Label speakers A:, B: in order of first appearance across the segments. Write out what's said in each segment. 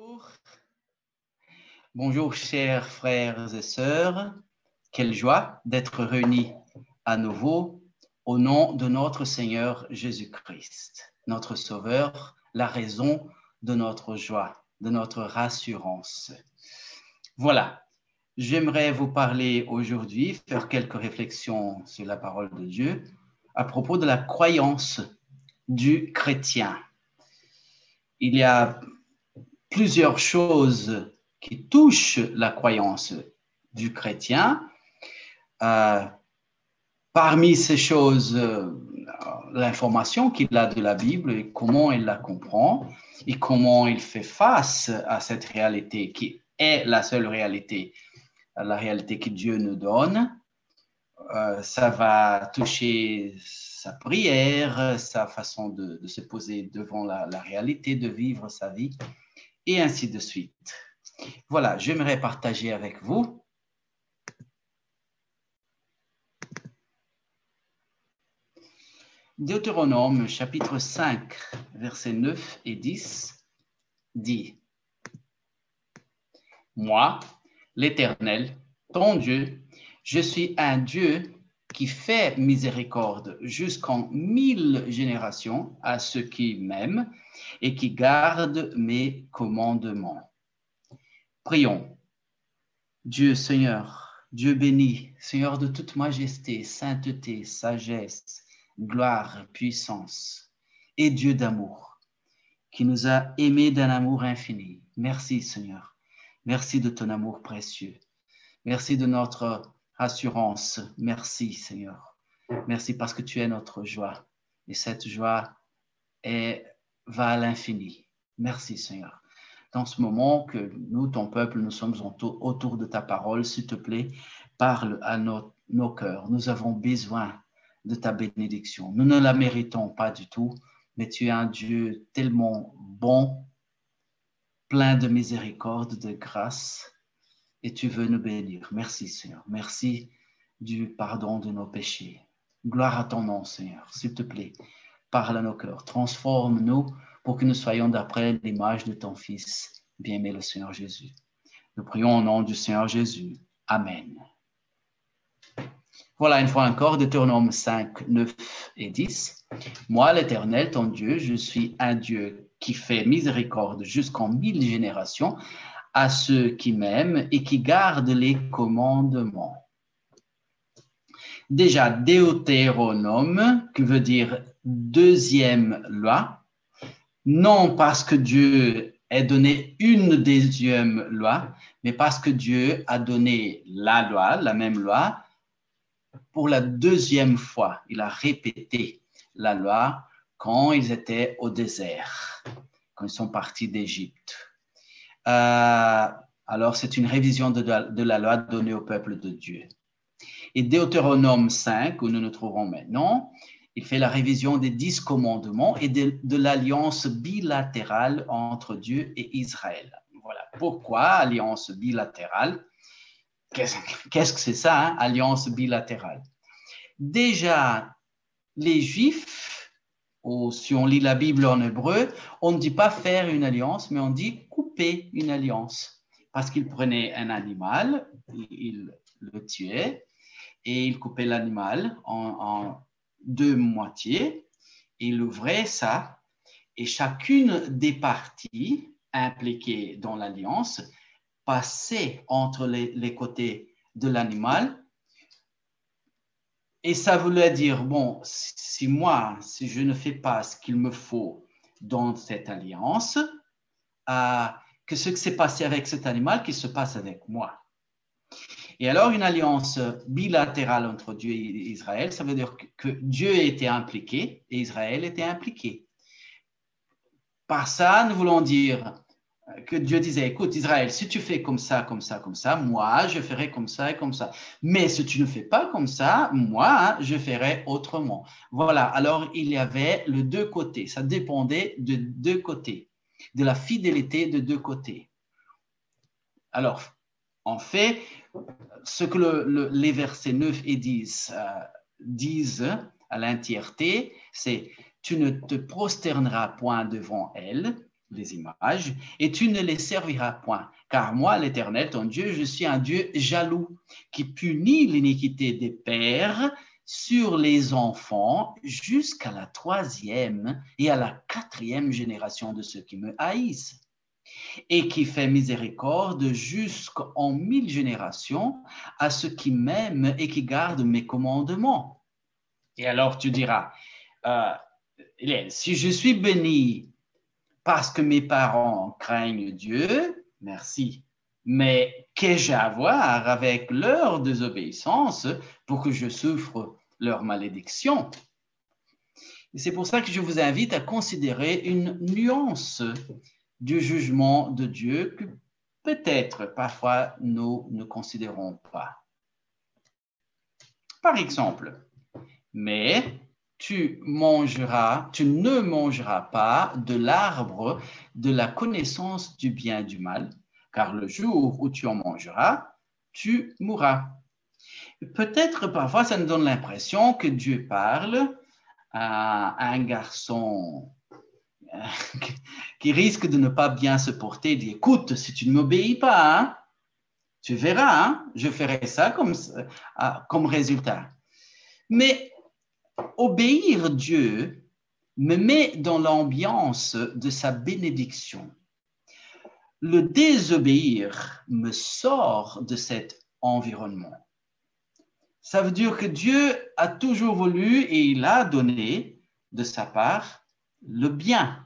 A: Bonjour. Bonjour, chers frères et sœurs. Quelle joie d'être réunis à nouveau au nom de notre Seigneur Jésus-Christ, notre Sauveur, la raison de notre joie, de notre rassurance. Voilà, j'aimerais vous parler aujourd'hui, faire quelques réflexions sur la parole de Dieu à propos de la croyance du chrétien. Il y a plusieurs choses qui touchent la croyance du chrétien. Parmi ces choses, l'information qu'il a de la Bible et comment il la comprend et comment il fait face à cette réalité qui est la seule réalité, la réalité que Dieu nous donne. Ça va toucher sa prière, sa façon de se poser devant la réalité, de vivre sa vie, et ainsi de suite. Voilà, j'aimerais partager avec vous Deutéronome chapitre 5, versets 9 et 10 dit: Moi, l'Éternel, ton Dieu, je suis un Dieu qui fait miséricorde jusqu'en 1000 générations à ceux qui m'aiment et qui gardent mes commandements. Prions. Dieu Seigneur, Dieu béni, Seigneur de toute majesté, sainteté, sagesse, gloire, puissance, et Dieu d'amour, qui nous a aimés d'un amour infini. Merci Seigneur, merci de ton amour précieux, merci de notre assurance, merci Seigneur, merci parce que tu es notre joie, et cette joie va à l'infini. Merci Seigneur. Dans ce moment que nous, ton peuple, nous sommes autour de ta parole, s'il te plaît, parle à nos cœurs. Nous avons besoin de ta bénédiction. Nous ne la méritons pas du tout, mais tu es un Dieu tellement bon, plein de miséricorde, de grâce, et tu veux nous bénir. Merci Seigneur. Merci du pardon de nos péchés. Gloire à ton nom Seigneur. S'il te plaît, parle à nos cœurs. Transforme-nous pour que nous soyons d'après l'image de ton Fils, bien-aimé le Seigneur Jésus. Nous prions au nom du Seigneur Jésus. Amen. Voilà une fois encore, Deutéronome 5, 9 et 10. Moi, l'Éternel, ton Dieu, je suis un Dieu qui fait miséricorde jusqu'en 1000 générations à ceux qui m'aiment et qui gardent les commandements. Déjà, Deutéronome, qui veut dire deuxième loi, non parce que Dieu ait donné une deuxième loi, mais parce que Dieu a donné la loi, la même loi, pour la deuxième fois. Il a répété la loi quand ils étaient au désert, quand ils sont partis d'Égypte. Alors, c'est une révision de la loi donnée au peuple de Dieu. Et Deutéronome 5, où nous nous trouvons maintenant, il fait la révision des 10 commandements et de l'alliance bilatérale entre Dieu et Israël. Voilà. Pourquoi alliance bilatérale? Qu'est-ce que c'est ça, hein? Alliance bilatérale. Déjà, les Juifs, si on lit la Bible en hébreu, on ne dit pas faire une alliance, mais on dit couper une alliance. Parce qu'ils prenaient un animal, ils le tuaient, et ils coupaient l'animal en deux moitiés, et ils ouvraient ça, et chacune des parties impliquées dans l'alliance passait entre les côtés de l'animal, et ça voulait dire, bon, si je ne fais pas ce qu'il me faut dans cette alliance, que ce qui s'est passé avec cet animal, qu'il se passe avec moi. Et alors, une alliance bilatérale entre Dieu et Israël, ça veut dire que Dieu était impliqué et Israël était impliqué. Par ça, nous voulons dire que Dieu disait, écoute Israël, si tu fais comme ça, comme ça, comme ça, moi, je ferai comme ça et comme ça. Mais si tu ne fais pas comme ça, moi, je ferai autrement. Voilà, alors il y avait les deux côtés. Ça dépendait de deux côtés, de la fidélité de deux côtés. Alors, en fait, ce que les versets 9 et 10 disent à l'entièreté, c'est « Tu ne te prosterneras point devant elle, les images, et tu ne les serviras point. Car moi, l'Éternel, ton Dieu, je suis un Dieu jaloux, qui punit l'iniquité des pères sur les enfants jusqu'à la 3e et à la 4e génération de ceux qui me haïssent, et qui fait miséricorde jusqu'en 1000 générations à ceux qui m'aiment et qui gardent mes commandements. Et alors tu diras, si je suis béni parce que mes parents craignent Dieu, merci. Mais qu'ai-je à voir avec leur désobéissance pour que je souffre leur malédiction? Et c'est pour ça que je vous invite à considérer une nuance du jugement de Dieu que peut-être parfois nous ne considérons pas. Par exemple, mais tu ne mangeras pas de l'arbre de la connaissance du bien et du mal, car le jour où tu en mangeras, tu mourras. Peut-être parfois ça nous donne l'impression que Dieu parle à un garçon qui risque de ne pas bien se porter, dit écoute, si tu ne m'obéis pas, hein, tu verras, hein, je ferai ça comme résultat. Mais obéir Dieu me met dans l'ambiance de sa bénédiction. Le désobéir me sort de cet environnement. Ça veut dire que Dieu a toujours voulu et il a donné de sa part le bien,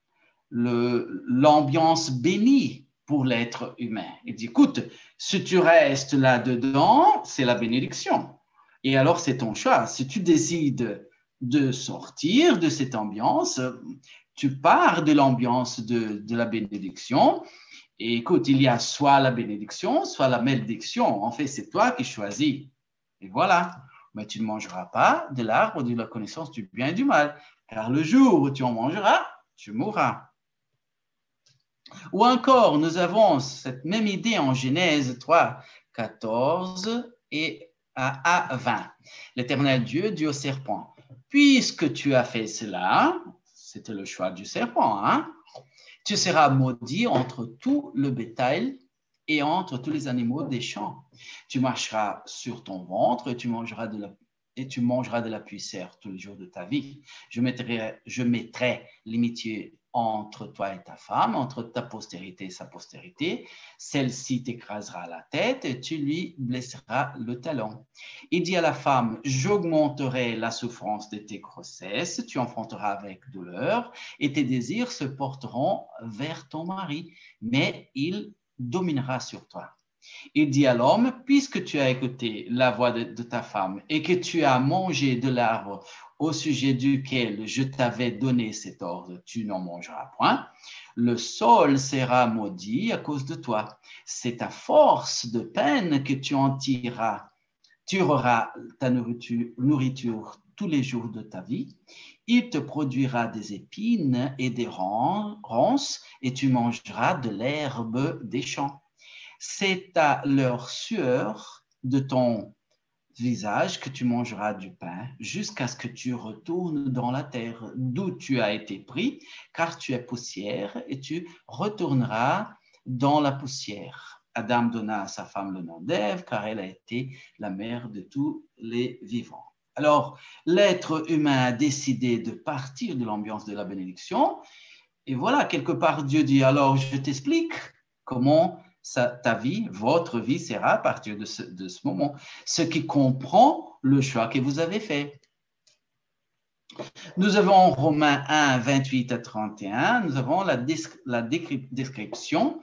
A: l'ambiance bénie pour l'être humain. Il dit, écoute, si tu restes là-dedans, c'est la bénédiction. Et alors, c'est ton choix. Si tu décides de sortir de cette ambiance, tu pars de l'ambiance de la bénédiction. Et écoute, il y a soit la bénédiction, soit la malédiction. En fait, c'est toi qui choisis. Et voilà. Mais tu ne mangeras pas de l'arbre de la connaissance du bien et du mal. Car le jour où tu en mangeras, tu mourras. Ou encore, nous avons cette même idée en Genèse 3, 14 et à 20. L'Éternel Dieu dit au serpent, puisque tu as fait cela, c'était le choix du serpent, hein, tu seras maudit entre tout le bétail et entre tous les animaux des champs. Tu marcheras sur ton ventre et tu mangeras de la poussière tous les jours de ta vie. Je mettrai l'amitié entre toi et ta femme, entre ta postérité et sa postérité. Celle-ci t'écrasera la tête et tu lui blesseras le talon. Il dit à la femme, j'augmenterai la souffrance de tes grossesses, tu enfanteras avec douleur et tes désirs se porteront vers ton mari, mais il dominera sur toi. Il dit à l'homme, puisque tu as écouté la voix de ta femme et que tu as mangé de l'arbre au sujet duquel je t'avais donné cet ordre, tu n'en mangeras point, le sol sera maudit à cause de toi. C'est à force de peine que tu en tireras. Tu auras ta nourriture tous les jours de ta vie. Il te produira des épines et des ronces et tu mangeras de l'herbe des champs. C'est à leur sueur de ton visage que tu mangeras du pain jusqu'à ce que tu retournes dans la terre d'où tu as été pris, car tu es poussière et tu retourneras dans la poussière. Adam donna à sa femme le nom d'Ève, car elle a été la mère de tous les vivants. Alors, l'être humain a décidé de partir de l'ambiance de la bénédiction. Et voilà, quelque part, Dieu dit, alors je t'explique comment ta vie, votre vie sera à partir de ce moment, ce qui comprend le choix que vous avez fait. Nous avons Romains 1, 28 à 31, nous avons la description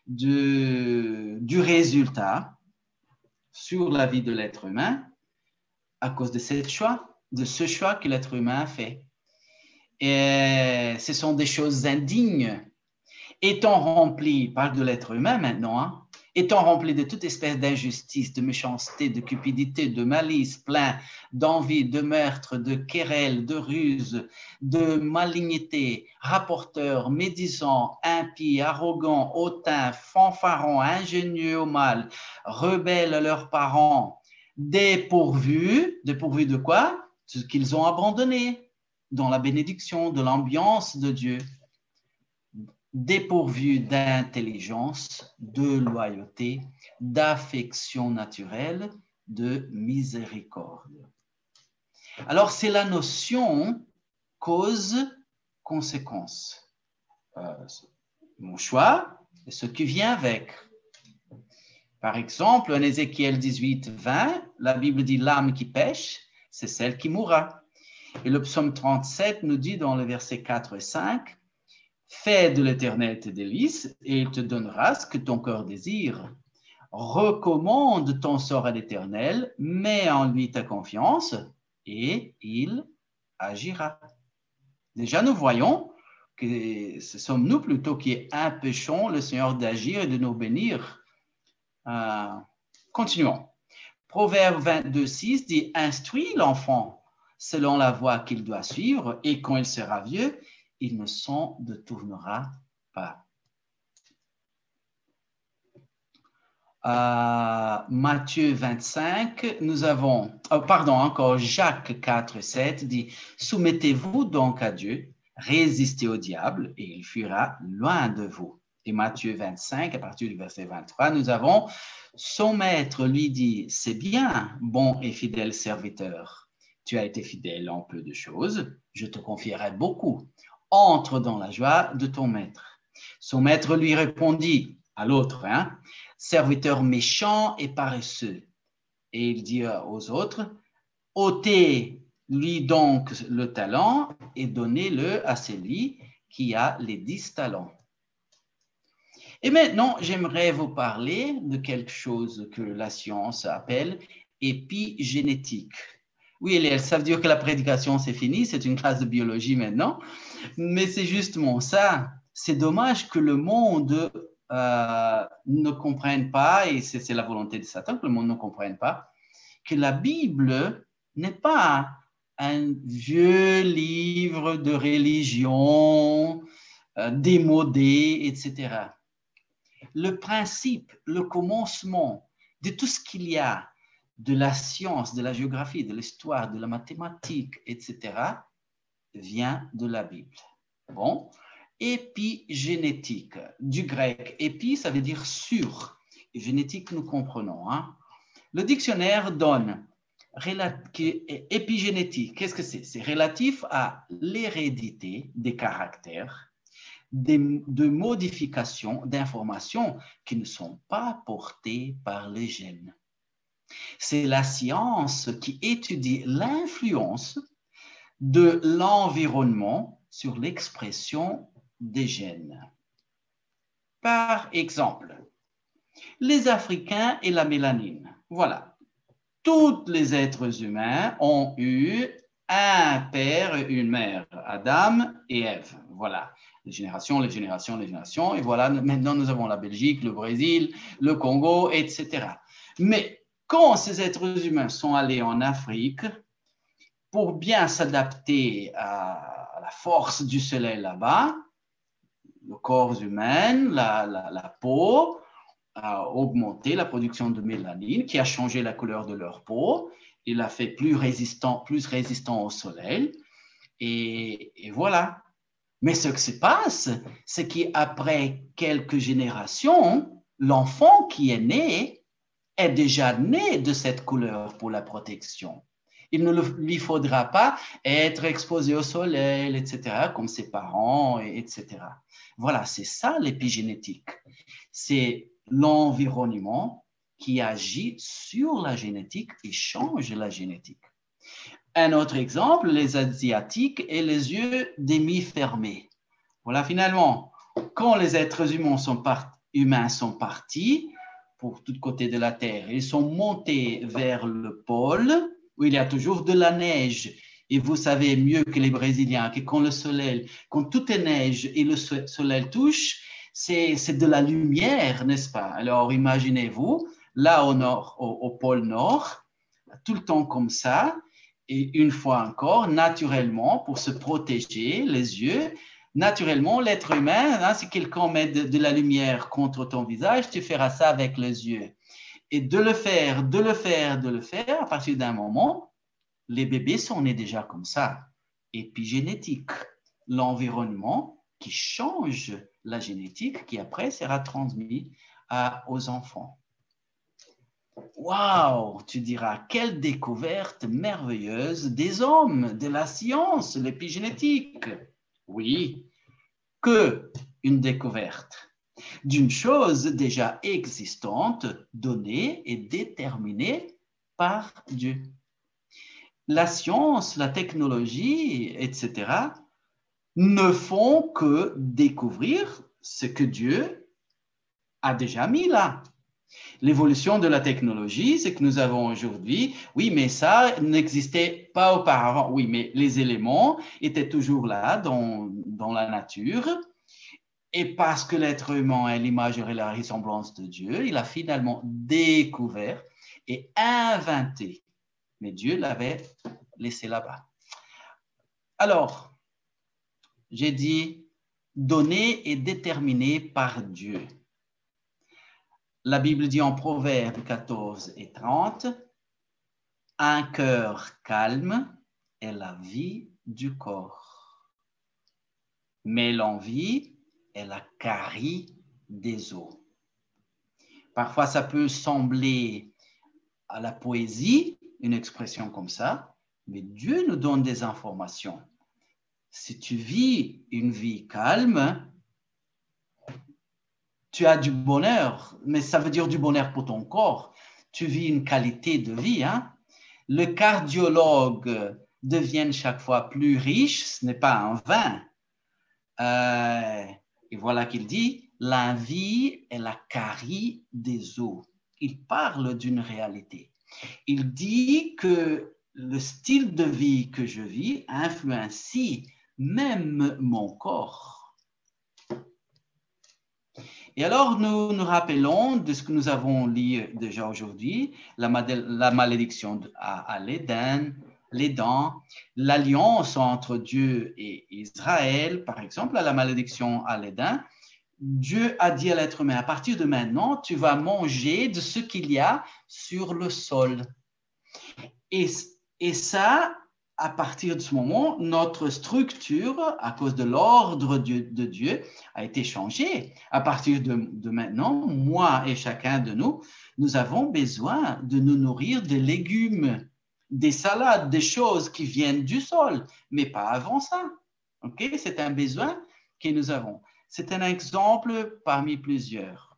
A: du résultat sur la vie de l'être humain à cause de ce choix que l'être humain a fait. Et ce sont des choses indignes. Étant rempli, parle de l'être humain maintenant, hein, étant rempli de toute espèce d'injustice, de méchanceté, de cupidité, de malice, plein d'envie, de meurtre, de querelle, de ruse, de malignité, rapporteur, médisant, impie, arrogant, hautain, fanfaron, ingénieux au mal, rebelles à leurs parents, dépourvus de quoi? Ce qu'ils ont abandonné dans la bénédiction de l'ambiance de Dieu. dépourvu d'intelligence, de loyauté, d'affection naturelle, de miséricorde. Alors, c'est la notion cause-conséquence. Mon choix et ce qui vient avec. Par exemple, en Ézéchiel 18, 20, la Bible dit « l'âme qui pêche, c'est celle qui mourra ». Et le psaume 37 nous dit dans les versets 4 et 5, « Fais de l'Éternel tes délices et il te donnera ce que ton cœur désire. Recommande ton sort à l'Éternel, mets en lui ta confiance et il agira. » Déjà, nous voyons que ce sommes nous plutôt qui empêchons le Seigneur d'agir et de nous bénir. Continuons. Proverbe 22, 6 dit « Instruis l'enfant selon la voie qu'il doit suivre, et quand il sera vieux, il ne s'en détournera pas. » Matthieu 25, nous avons, encore Jacques 4, 7 dit « Soumettez-vous donc à Dieu, résistez au diable, et il fuira loin de vous. » Et Matthieu 25, à partir du verset 23, nous avons « Son maître lui dit, c'est bien, bon et fidèle serviteur. Tu as été fidèle en peu de choses, je te confierai beaucoup. Entre dans la joie de ton maître. » Son maître lui répondit, à l'autre, serviteur méchant et paresseux. Et il dit aux autres, ôtez-lui donc le talent et donnez-le à celui qui a les 10 talents. Et maintenant, j'aimerais vous parler de quelque chose que la science appelle épigénétique. Oui, Eliel, ça veut dire que la prédication, c'est fini, c'est une classe de biologie maintenant, mais c'est justement ça. C'est dommage que le monde ne comprenne pas, et c'est la volonté de Satan que le monde ne comprenne pas, que la Bible n'est pas un vieux livre de religion démodé, etc. Le principe, le commencement de tout ce qu'il y a de la science, de la géographie, de l'histoire, de la mathématique, etc., vient de la Bible. Bon, épigénétique, du grec, épi, ça veut dire sur, et génétique, nous comprenons. Le dictionnaire donne épigénétique, qu'est-ce que c'est? C'est relatif à l'hérédité des caractères, de modifications d'informations qui ne sont pas portées par les gènes. C'est la science qui étudie l'influence de l'environnement sur l'expression des gènes. Par exemple, les Africains et la mélanine. Voilà. Tous les êtres humains ont eu un père et une mère, Adam et Ève. Voilà. Les générations, et voilà, maintenant nous avons la Belgique, le Brésil, le Congo, etc. Mais quand ces êtres humains sont allés en Afrique, pour bien s'adapter à la force du soleil là-bas, le corps humain, la peau, a augmenté la production de mélanine, qui a changé la couleur de leur peau, il l'a fait plus résistant au soleil, et voilà. Mais ce qui se passe, c'est qu'après quelques générations, l'enfant qui est né est déjà né de cette couleur pour la protection. Il ne lui faudra pas être exposé au soleil, etc., comme ses parents, etc. Voilà, c'est ça l'épigénétique. C'est l'environnement qui agit sur la génétique et change la génétique. Un autre exemple, les Asiatiques et les yeux demi-fermés. Voilà, finalement, quand les êtres humains sont partis pour tous côtés de la Terre, ils sont montés vers le pôle, où il y a toujours de la neige. Et vous savez mieux que les Brésiliens que quand tout est neige et le soleil touche, c'est de la lumière, n'est-ce pas? Alors, imaginez-vous, là au nord, au pôle Nord, tout le temps comme ça, et une fois encore, naturellement, pour se protéger les yeux, naturellement, l'être humain, si quelqu'un met de la lumière contre ton visage, tu feras ça avec les yeux. Et de le faire, à partir d'un moment, les bébés sont nés déjà comme ça. Épigénétique, l'environnement qui change la génétique qui après sera transmise aux enfants. Waouh, tu diras, quelle découverte merveilleuse des hommes, de la science, l'épigénétique. Oui, que une découverte d'une chose déjà existante, donnée et déterminée par Dieu. La science, la technologie, etc., ne font que découvrir ce que Dieu a déjà mis là. L'évolution de la technologie, c'est que nous avons aujourd'hui, oui, mais ça n'existait pas auparavant. Oui, mais les éléments étaient toujours là dans la nature. Et parce que l'être humain est l'image et la ressemblance de Dieu, il a finalement découvert et inventé. Mais Dieu l'avait laissé là-bas. Alors, j'ai dit, donné et déterminé par Dieu. La Bible dit en Proverbes 14 et 30, « Un cœur calme est la vie du corps, mais l'envie est la carie des eaux. » Parfois, ça peut sembler à la poésie, une expression comme ça, mais Dieu nous donne des informations. Si tu vis une vie calme, tu as du bonheur, mais ça veut dire du bonheur pour ton corps. Tu vis une qualité de vie. Hein? Le cardiologue devient chaque fois plus riche, ce n'est pas un vain. Et voilà qu'il dit, la vie est la carie des eaux. Il parle d'une réalité. Il dit que le style de vie que je vis influencie même mon corps. Et alors, nous nous rappelons de ce que nous avons lu déjà aujourd'hui, la malédiction à l'Éden, l'alliance entre Dieu et Israël, par exemple, à la malédiction à l'Éden. Dieu a dit à l'être humain, à partir de maintenant, tu vas manger de ce qu'il y a sur le sol. Et ça, à partir de ce moment, notre structure, à cause de l'ordre de Dieu, a été changée. À partir de maintenant, moi et chacun de nous, nous avons besoin de nous nourrir de légumes, des salades, des choses qui viennent du sol, mais pas avant ça. Okay? C'est un besoin que nous avons. C'est un exemple parmi plusieurs.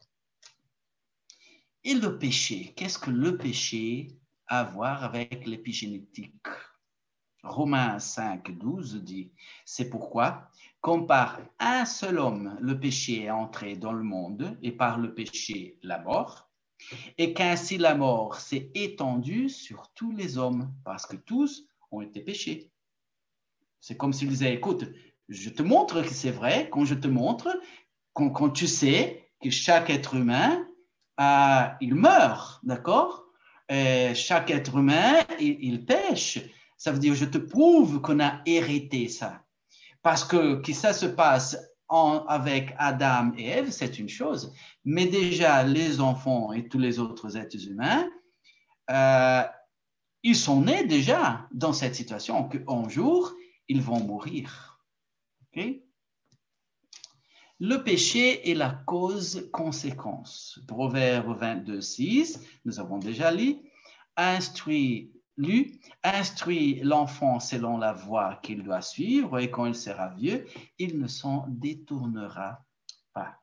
A: Et le péché, qu'est-ce que le péché a à voir avec l'épigénétique? Romains 5, 12 dit, c'est pourquoi, comme par un seul homme, le péché est entré dans le monde, et par le péché, la mort, et qu'ainsi la mort s'est étendue sur tous les hommes, parce que tous ont été péchés. C'est comme s'il disait, écoute, je te montre que c'est vrai, quand je te montre, quand tu sais que chaque être humain, il meurt, d'accord? Chaque être humain, il pêche. Ça veut dire, je te prouve qu'on a hérité ça. Parce que ça se passe avec Adam et Ève, c'est une chose. Mais déjà, les enfants et tous les autres êtres humains, ils sont nés déjà dans cette situation qu'un jour, ils vont mourir. Okay? Le péché est la cause-conséquence. Proverbe 22, 6, nous avons déjà lu, instruit l'enfant selon la voie qu'il doit suivre et quand il sera vieux, il ne s'en détournera pas.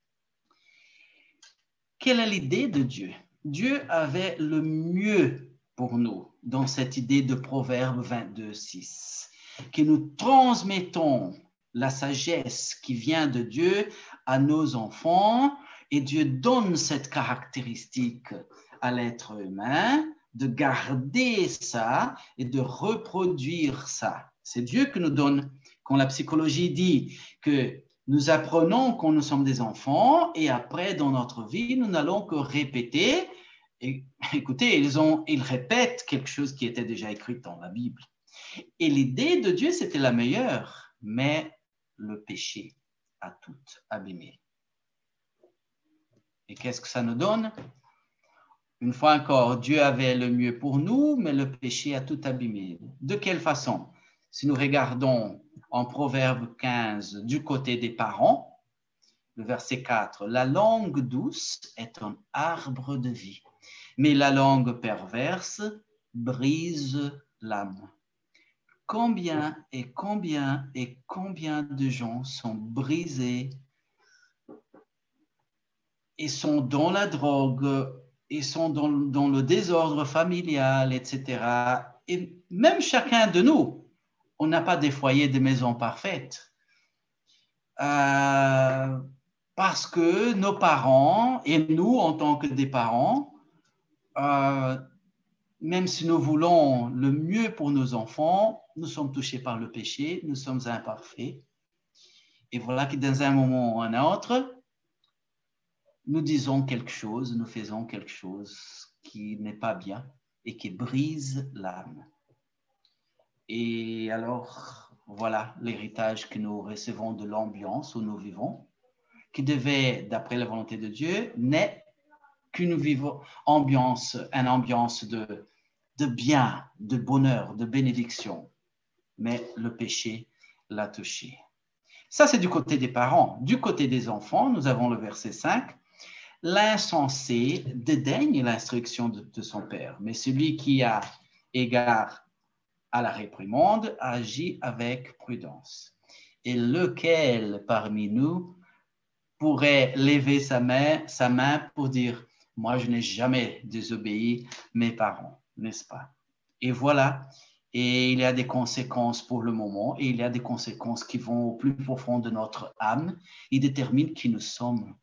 A: Quelle est l'idée de Dieu? Dieu avait le mieux pour nous dans cette idée de Proverbe 22, 6, que nous transmettons la sagesse qui vient de Dieu à nos enfants et Dieu donne cette caractéristique à l'être humain de garder ça et de reproduire ça. C'est Dieu qui nous donne, quand la psychologie dit que nous apprenons quand nous sommes des enfants et après dans notre vie, nous n'allons que répéter. Et, écoutez, ils répètent quelque chose qui était déjà écrit dans la Bible. Et l'idée de Dieu, c'était la meilleure, mais le péché a tout abîmé. Et qu'est-ce que ça nous donne? Une fois encore, Dieu avait le mieux pour nous, mais le péché a tout abîmé. De quelle façon? Si nous regardons en Proverbe 15 du côté des parents, le verset 4, la langue douce est un arbre de vie, mais la langue perverse brise l'âme. Combien et combien et combien de gens sont brisés et sont dans la drogue, et sont dans le désordre familial, etc. Et même chacun de nous, on n'a pas des foyers, des maisons parfaites. Parce que nos parents et nous, en tant que des parents, même si nous voulons le mieux pour nos enfants, nous sommes touchés par le péché, nous sommes imparfaits. Et voilà que dans un moment ou un autre, nous disons quelque chose, nous faisons quelque chose qui n'est pas bien et qui brise l'âme. Et alors, voilà l'héritage que nous recevons de l'ambiance où nous vivons, qui devait, d'après la volonté de Dieu, n'est qu'une ambiance, une ambiance de bien, de bonheur, de bénédiction. Mais le péché l'a touché. Ça, c'est du côté des parents. Du côté des enfants, nous avons le verset 5. L'insensé dédaigne l'instruction de son père, mais celui qui a égard à la réprimande agit avec prudence. Et lequel parmi nous pourrait lever sa main pour dire « Moi, je n'ai jamais désobéi mes parents, n'est-ce pas ?» Et voilà, et il y a des conséquences pour le moment, et il y a des conséquences qui vont au plus profond de notre âme. Ils déterminent qui nous sommes.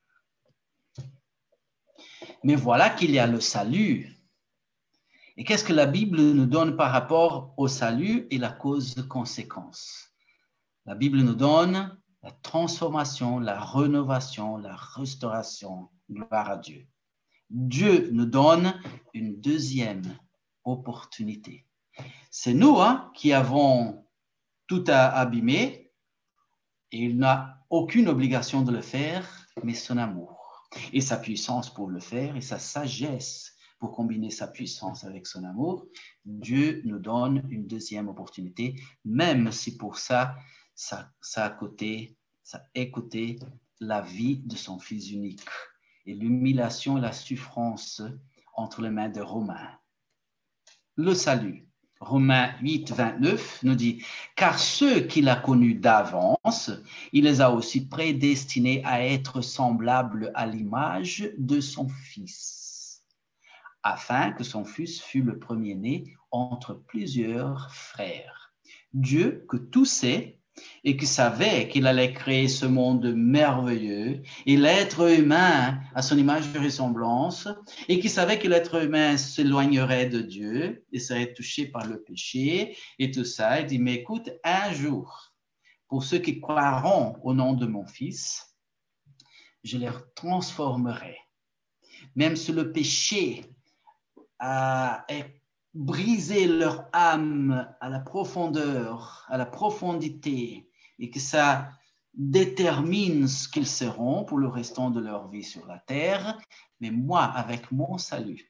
A: Mais voilà qu'il y a le salut. Et qu'est-ce que la Bible nous donne par rapport au salut et la cause de conséquence? La Bible nous donne la transformation, la rénovation, la restauration. Gloire à Dieu. Dieu nous donne une deuxième opportunité. C'est nous qui avons tout abîmé et il n'a aucune obligation de le faire, mais son amour et sa puissance pour le faire et sa sagesse pour combiner sa puissance avec son amour. Dieu nous donne une deuxième opportunité, même si pour ça a coûté la vie de son Fils unique et l'humiliation et la souffrance entre les mains des Romains. Le salut. Romains 8, 29 nous dit « Car ceux qu'il a connus d'avance, il les a aussi prédestinés à être semblables à l'image de son Fils, afin que son Fils fût le premier-né entre plusieurs frères. Dieu, que tout sait, et qui savait qu'il allait créer ce monde merveilleux et l'être humain à son image de ressemblance, et qui savait que l'être humain s'éloignerait de Dieu et serait touché par le péché et tout ça, il dit, mais écoute, un jour, pour ceux qui croiront au nom de mon Fils, je les transformerai. Même si le péché est briser leur âme à la profondeur, à la profondité, et que ça détermine ce qu'ils seront pour le restant de leur vie sur la terre. Mais moi, avec mon salut,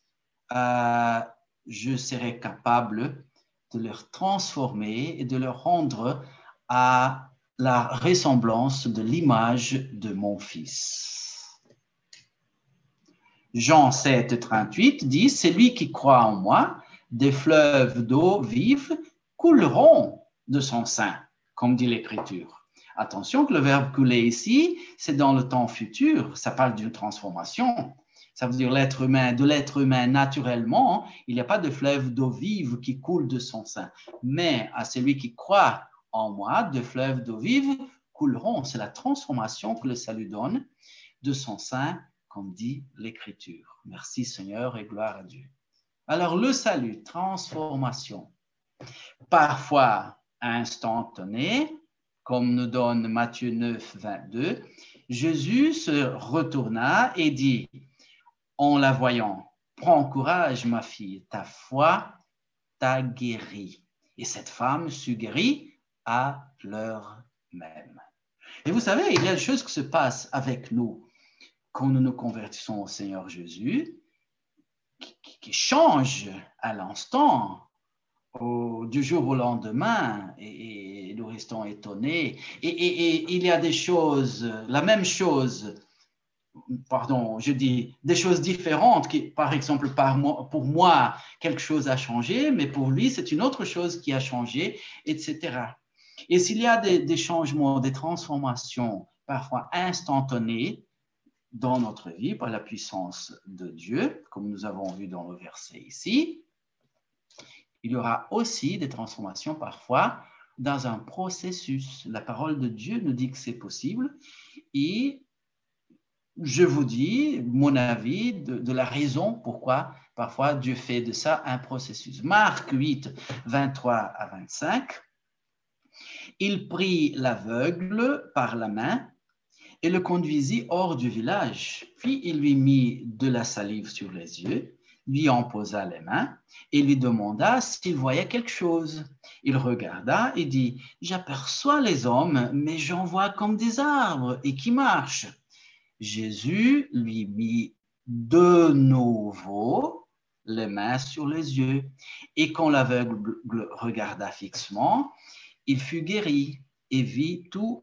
A: je serai capable de leur transformer et de leur rendre à la ressemblance de l'image de mon Fils. Jean 7, 38 dit « Celui qui croit en moi, des fleuves d'eau vive couleront de son sein, comme dit l'Écriture. » Attention que le verbe couler ici, c'est dans le temps futur, ça parle d'une transformation. Ça veut dire de l'être humain naturellement, il n'y a pas de fleuve d'eau vive qui coule de son sein. Mais à celui qui croit en moi, des fleuves d'eau vive couleront. C'est la transformation que le salut donne de son sein, comme dit l'Écriture. Merci Seigneur et gloire à Dieu. Alors le salut, transformation, parfois instantané, comme nous donne Matthieu 9, 22, Jésus se retourna et dit, en la voyant, « Prends courage ma fille, ta foi t'a guérie. » Et cette femme fut guérie à l'heure même. Et vous savez, il y a des choses qui se passent avec nous quand nous nous convertissons au Seigneur Jésus, qui change à l'instant du jour au lendemain et nous restons étonnés. Et il y a des choses, la même chose, pardon, je dis des choses différentes qui, par exemple, pour moi, quelque chose a changé, mais pour lui, c'est une autre chose qui a changé, etc. Et s'il y a des changements, des transformations parfois instantanées dans notre vie par la puissance de Dieu, comme nous avons vu dans le verset ici, il y aura aussi des transformations parfois dans un processus. La parole de Dieu nous dit que c'est possible et je vous dis mon avis de la raison pourquoi parfois Dieu fait de ça un processus. Marc 8, 23 à 25. Il prit l'aveugle par la main et le conduisit hors du village. Puis il lui mit de la salive sur les yeux, lui en posa les mains et lui demanda s'il voyait quelque chose. Il regarda et dit, « J'aperçois les hommes, mais j'en vois comme des arbres et qui marchent. » Jésus lui mit de nouveau les mains sur les yeux. Et quand l'aveugle regarda fixement, il fut guéri et vit tout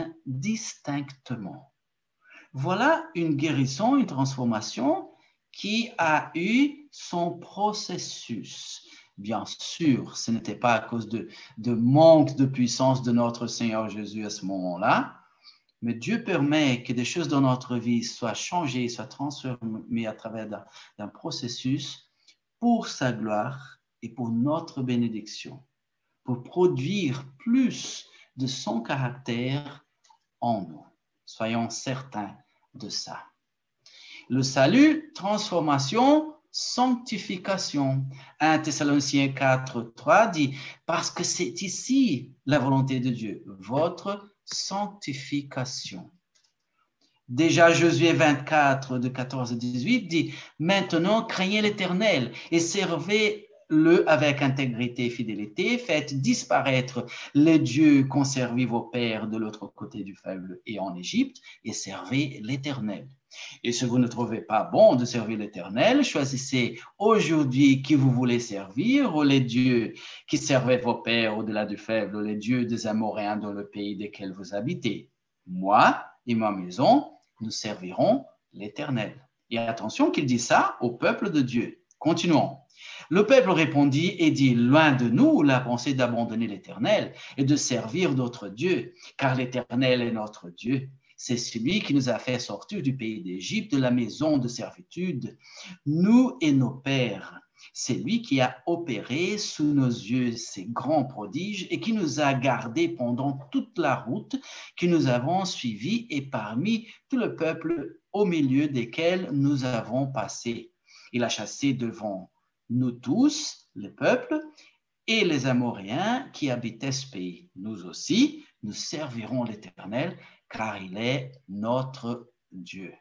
A: distinctement. Voilà une guérison, une transformation qui a eu son processus. Bien sûr, ce n'était pas à cause de manque de puissance de notre Seigneur Jésus à ce moment-là, mais Dieu permet que des choses dans notre vie soient changées, soient transformées à travers d'un processus pour sa gloire et pour notre bénédiction, pour produire plus de son caractère en nous. Soyons certains de ça. Le salut, transformation, sanctification. 1 Thessaloniciens 4, 3 dit, parce que c'est ici la volonté de Dieu, votre sanctification. Déjà, Josué 24, de 14 à 18 dit, maintenant craignez l'Éternel et servez-le avec intégrité et fidélité, faites disparaître les dieux qu'ont servi vos pères de l'autre côté du fleuve et en Égypte et servez l'Éternel. Et si vous ne trouvez pas bon de servir l'Éternel, choisissez aujourd'hui qui vous voulez servir, ou les dieux qui servaient vos pères au-delà du fleuve, ou les dieux des Amoréens dans le pays desquels vous habitez. Moi et ma maison, nous servirons l'Éternel. Et attention qu'il dit ça au peuple de Dieu. Continuons. Le peuple répondit et dit, loin de nous la pensée d'abandonner l'Éternel et de servir d'autres dieux, car l'Éternel est notre Dieu. C'est celui qui nous a fait sortir du pays d'Égypte, de la maison de servitude, nous et nos pères. C'est lui qui a opéré sous nos yeux ces grands prodiges et qui nous a gardés pendant toute la route que nous avons suivie et parmi tout le peuple au milieu desquels nous avons passé. Il a chassé devant nous tous, le peuple, et les Amoréens qui habitaient ce pays. Nous aussi, nous servirons l'Éternel, car il est notre Dieu.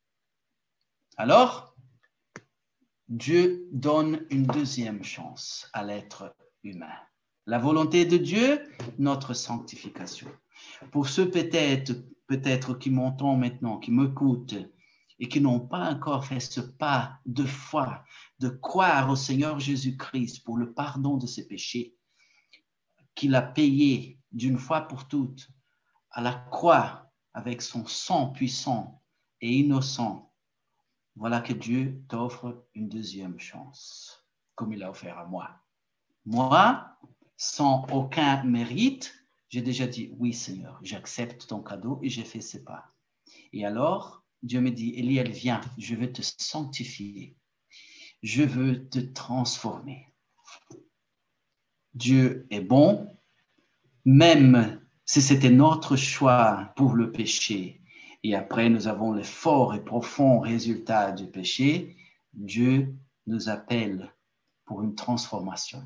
A: Alors, Dieu donne une deuxième chance à l'être humain. La volonté de Dieu, notre sanctification. Pour ceux peut-être qui m'entendent maintenant, qui m'écoutent et qui n'ont pas encore fait ce pas de foi, de croire au Seigneur Jésus-Christ pour le pardon de ses péchés, qu'il a payé d'une fois pour toutes à la croix avec son sang puissant et innocent, voilà que Dieu t'offre une deuxième chance, comme il l'a offert à moi. Moi, sans aucun mérite, j'ai déjà dit, oui Seigneur, j'accepte ton cadeau et j'ai fait ce pas. Et alors, Dieu me dit, Eliel, viens, je veux te sanctifier. Je veux te transformer. Dieu est bon, même si c'était notre choix pour le péché, et après nous avons les forts et profonds résultats du péché, Dieu nous appelle pour une transformation.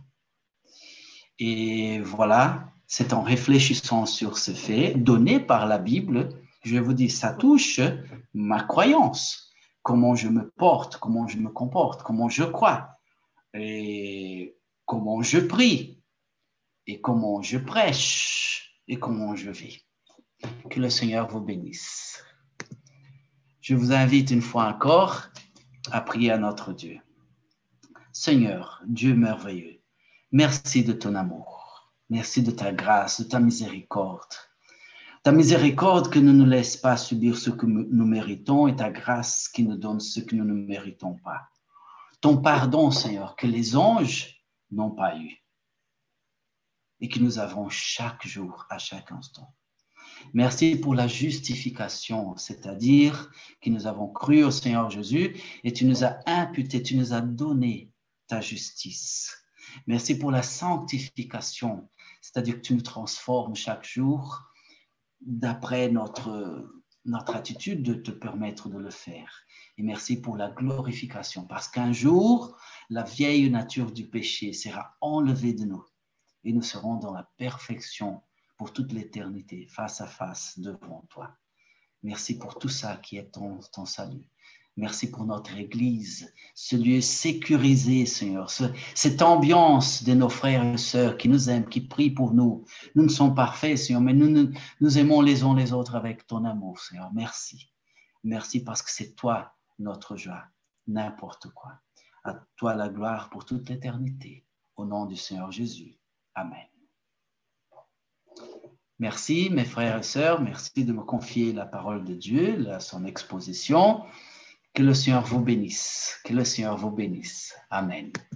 A: Et voilà, c'est en réfléchissant sur ce fait, donné par la Bible, je vous dis, ça touche ma croyance, comment je me porte, comment je me comporte, comment je crois, et comment je prie, et comment je prêche, et comment je vis. Que le Seigneur vous bénisse. Je vous invite une fois encore à prier à notre Dieu. Seigneur, Dieu merveilleux, Merci de ton amour. Merci de ta grâce, de ta miséricorde. Ta miséricorde qui ne nous laisse pas subir ce que nous méritons et ta grâce qui nous donne ce que nous ne méritons pas. Ton pardon, Seigneur, que les anges n'ont pas eu et que nous avons chaque jour, à chaque instant. Merci pour la justification, c'est-à-dire que nous avons cru au Seigneur Jésus et tu nous as imputé, tu nous as donné ta justice. Merci pour la sanctification, c'est-à-dire que tu nous transformes chaque jour d'après notre attitude de te permettre de le faire. Et merci pour la glorification, parce qu'un jour, la vieille nature du péché sera enlevée de nous et nous serons dans la perfection pour toute l'éternité, face à face devant toi. Merci pour tout ça qui est ton salut. Merci pour notre Église, ce lieu sécurisé, Seigneur, cette ambiance de nos frères et sœurs qui nous aiment, qui prient pour nous. Nous ne sommes parfaits, Seigneur, mais nous aimons les uns les autres avec ton amour, Seigneur. Merci. Merci parce que c'est toi notre joie, n'importe quoi. À toi la gloire pour toute l'éternité. Au nom du Seigneur Jésus. Amen. Merci, mes frères et sœurs. Merci de me confier la parole de Dieu, son exposition. Que le Seigneur vous bénisse. Que le Seigneur vous bénisse. Amen.